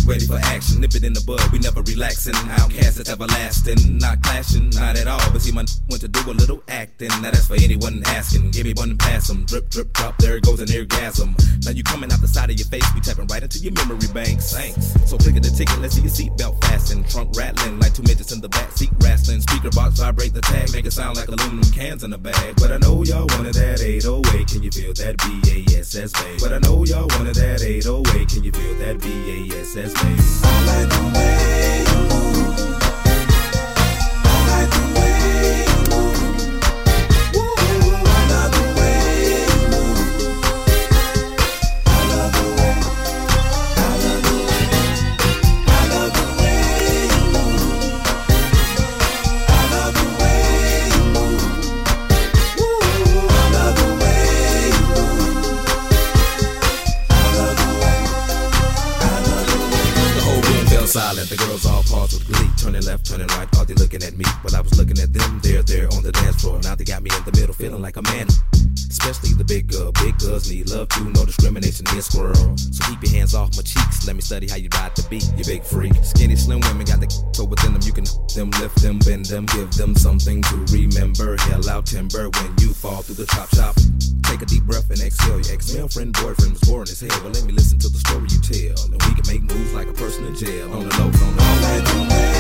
ready for action. Nip it in the bud, we never relaxing. Outcast is everlasting, not clashing, not at all. But see, my went to do a little acting. Now that's for anyone asking. Give me one and pass them. Drip, drip, drop, there it goes an orgasm. Now you coming out the side of your face, we tapping right into your memory banks. Thanks. So click at the ticket, let's see your seatbelt fasten. Trunk rattling like two midgets in the back seat wrestling. Speaker box vibrate the tag, make it sound like aluminum cans in a bag. But I know y'all wanted that 808, can you feel that BASS bass? But I know y'all wanted that 808, can you feel that BASS bass? I like the way you move. I like the way you move. Woo, I love the way you move. I love the way, I love the way, I love the way you move. I love the way you move. Woo, I love the way you move. I love the way, I love the way. The whole room fell silent, the girls all paused with glee. Turning left, turning right, thought they looking at me. But I was looking at them, they're there on the dance floor. Now they got me in the middle, feeling like a man. Especially the big girls need love too, no discrimination, here squirrel. So keep your hands off my cheeks, let me study how you ride the beat, you big freak. Skinny, slim women got the so within them, you can them, lift them, bend them, give them something to remember. Hell out timber when you fall through the chop shop. Take a deep breath and exhale. Your ex-girlfriend, boyfriend was boring as hell. Well, let me listen to the story you tell, and we can make moves like a person in jail. On the low, on the low.